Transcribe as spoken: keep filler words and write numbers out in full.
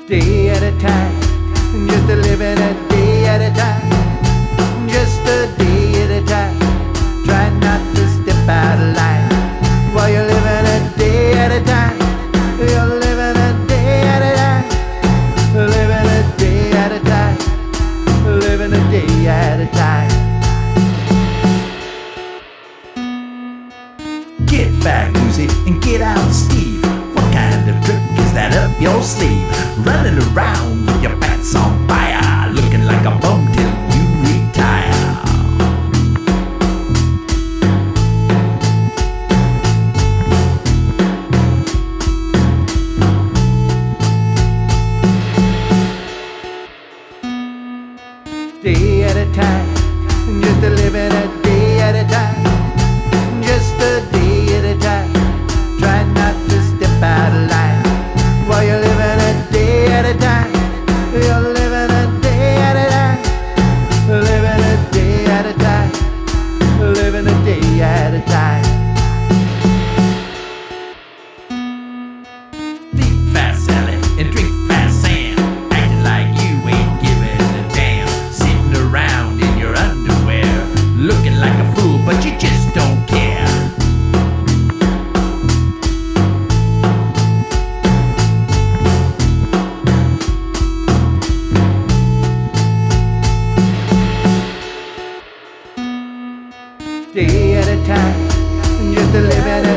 day at a time, just a living a day at a time, just a day at a time. Try not to step out of line while you're living a day at a time. You're living a day at a time, living a day at a time, living a day at a time. Get back, Lucy, and get out, Steve. What kind of trick is that up your sleeve? Running around with your pants on fire, looking like a bum till you retire. Day at a time, just a living a day at a time, just a day at a time. Try not to step out of line while you're living a day at a time. You're living a day at a time, living a day at a time, living a day at a time. Think fast, Sally, and drink fast, Sam. Acting like you ain't giving a damn. Sitting around in your underwear, looking like a fool, but you just don't care. Day at a time, just a living